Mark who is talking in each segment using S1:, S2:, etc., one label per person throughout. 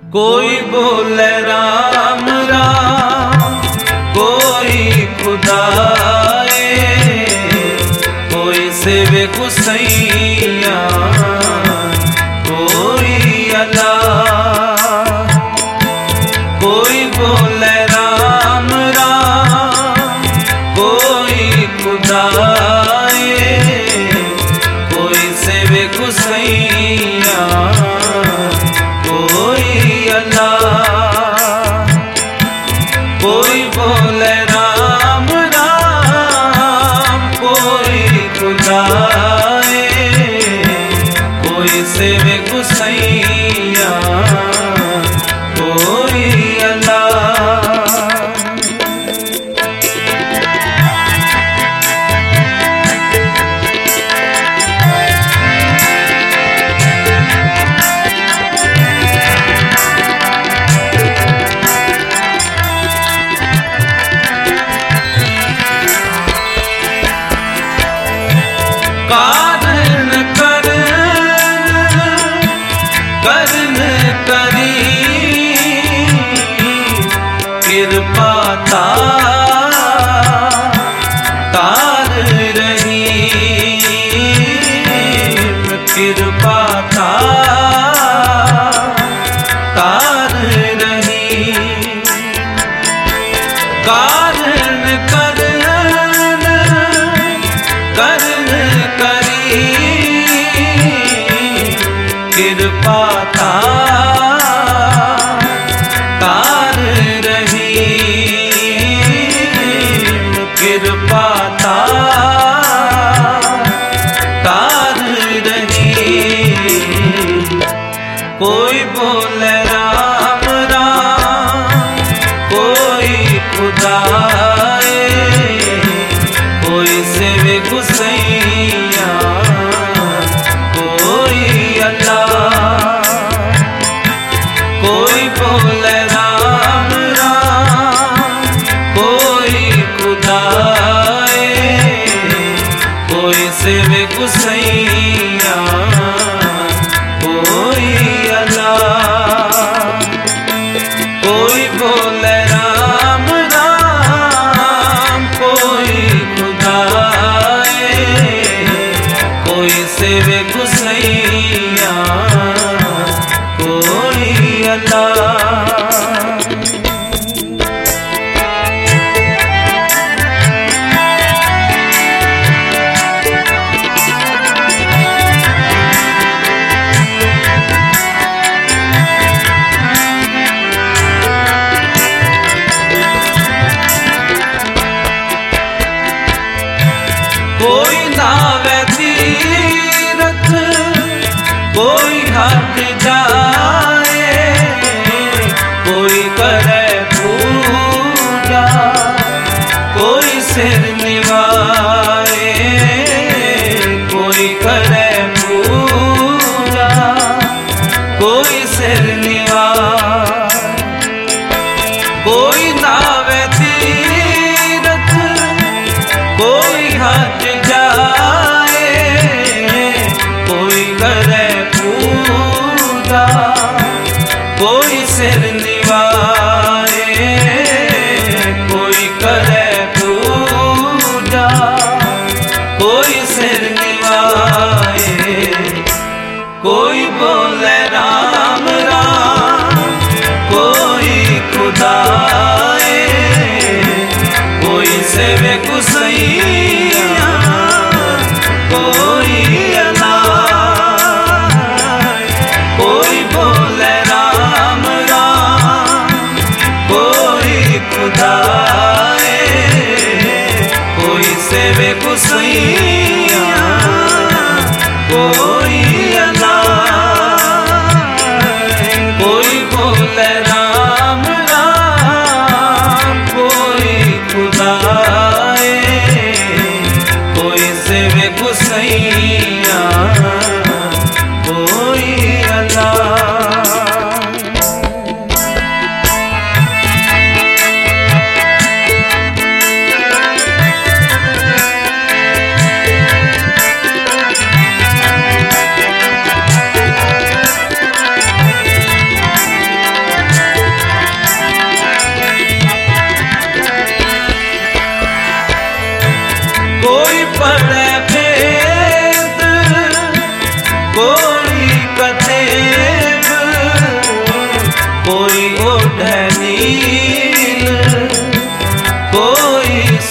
S1: कोई बोले राम राम, कोई खुदाए, कोई सेवे गुसैया, कोई अल्लाह। कोई बोले राम राम, कोई खुदाए, कोई सेवे गुसैया, कोई अल्लाह। कोई बोले राम राम, कोई खुदाए, कोई सेवे गुसैया, कोई अल्लाह। कारण करन करी, कृपा तार रही, कृपा तार रही। कारण करन करी, कृपा तार रही, कृपा तार रही। कोई बोले राम राम, कोई खुदाए, कोई सेवे गुसैया, कोई अल्लाह। कोई बोले राम राम, कोई खुदाए, कोई सेवे गुसैया, कोई अल्लाह। कोई बोले राम राम, कोई खुदाए, कोई सेवे गुसैया, कोई अल्लाह। कोई नावे तीरथ, कोई हट जाए, कोई करे पूजा, कोई सिर निवाए, कोई करे पूजा, कोई सिर निवाए। कोई नावे तीरथ, कोई हट जाए, कोई करे पूजा, कोई सिर निवाए, कोई करे पूजा, कोई सिर निवाए। कोई बोले राम राम, कोई खुदाए, कोई सेवे गुसैया, कोई अल्लाह। कोई बोले राम राम, कोई खुदाए, कोई सेवे गुसैया, कोई अल्लाह। कोई बोले राम राम, कोई खुदाए, कोई सेवे गुसैया, कोई अल्लाह।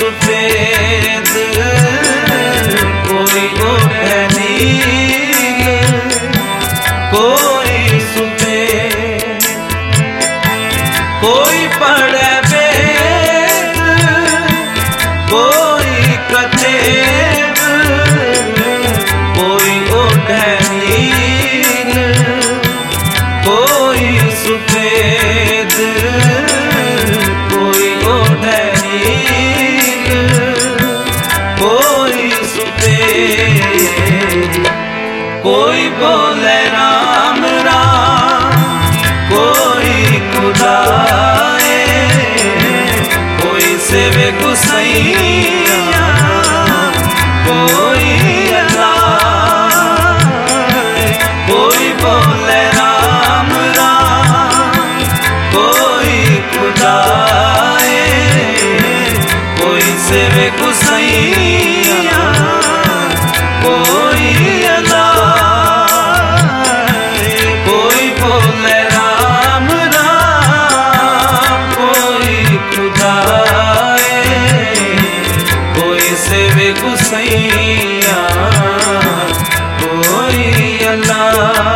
S1: सफेद कोई ओढ़े नील कोई सफेद कोई पढ़े वेद कोई कतेब कोई ओढ़े नील कोई सफेद कोई ओढ़े नील कोई सफेद कोई बोले राम राम कोई खुदाए कोई सेवे गुसैया कोई अल्लाह कोई बोले राम राम कोई खुदाए कोई सेवे गुसैया कोई अल्लाह कोई बोले राम राम कोई खुदाए कोई सेवे गुसैया कोई अल्लाह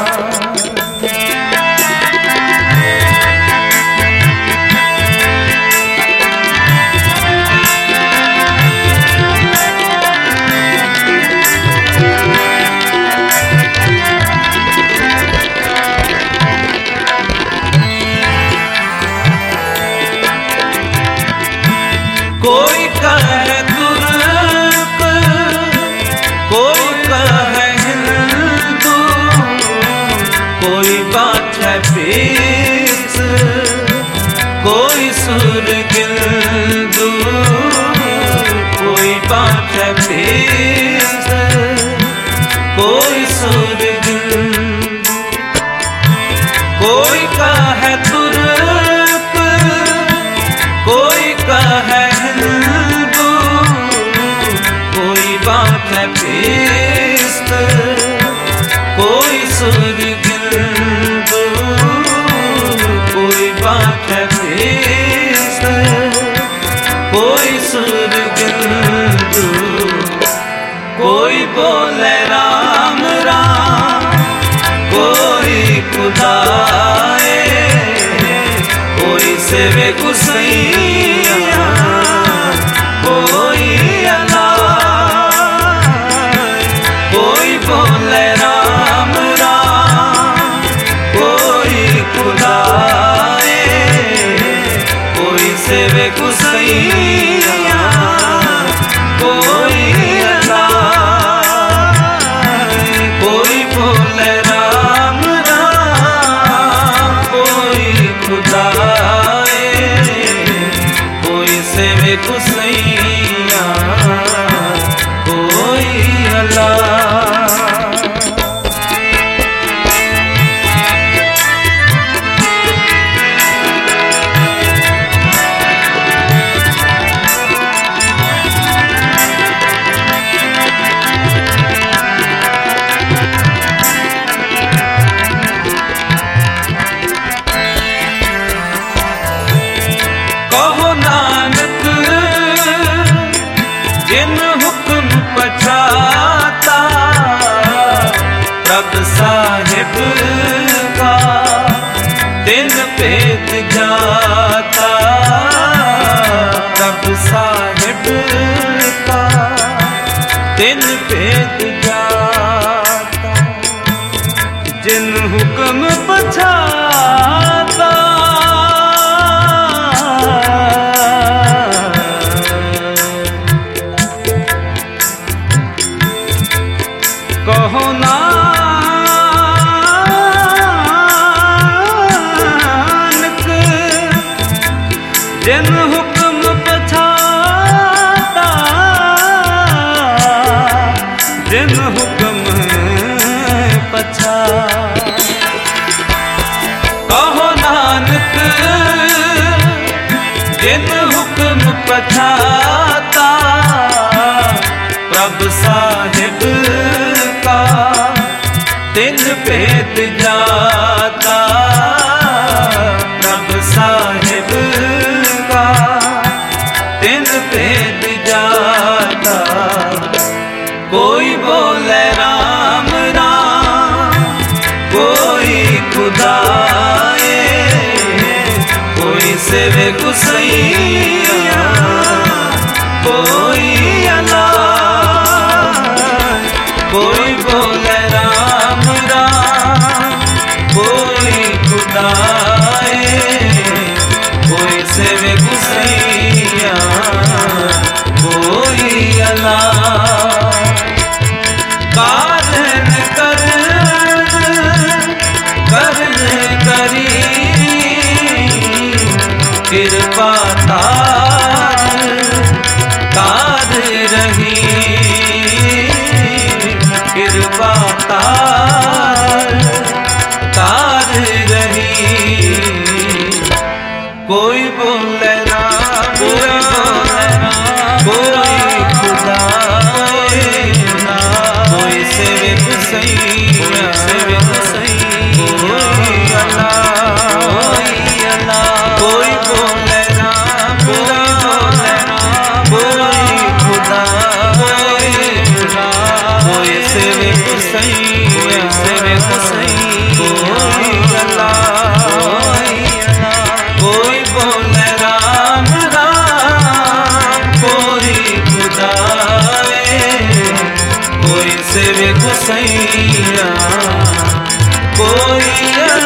S1: कोई कहे तुर्क कोई कहे हिंदू कोई बात है पीस कोई सुरगिंदू कोई बात है पीस कोई सुरगिंदू कोई कहे तुर्क कोई कहे बात है पीस्त कोई सुरगिंदू कोई बात है पीस्त कोई सुरगिंदू कोई बोले राम राम कोई खुदाए कोई सेवे गुसैया कोई कोई बोले राम राम कोई खुदाए कोई सेवे गुसैया कोई अल्लाह कोई बोले राम राम कोई खुदाए कोई सेवे गुसैया कोई अल्लाह जिन हुक्म पछाता प्रभ साहिब का दिन पेत जाता प्रभ साहिब का दिन पेत जाता जिन हुक्म पछाता कहो नानक जिन हुक्म पछाता जिन हुक्म पछा कहो नानक जिन हुक्म पछाता प्रभ साहिब का दिन पेत जाता प्रभ साहिब का दिन भेद जाता। कोई बोले राम राम, कोई खुदाए, कोई सेवे गुसैया, कोई अल्लाह। कोई बोले राम राम, कोई खुदाए, कोई सेवे गुसैया, कोई अल्लाह। कारण करन करी कृपा तार रही, कृपा तार रही। कोई बोले राम, कोई बोले राम, कोई खुदाए, कोई सेवे गुसैया, सेवे गुसैया, कोई अल्लाह, कोई अल्लाह। कोई बोले राम, कोई बोले राम, कोई खुदाए, कोई सेवे गुसैया, सेवे गुसैया, कोई अल्लाह, कोई अल्लाह। कोई बोले राम राम, कोई खुदाए, कोई सेवे गुसैया, कोई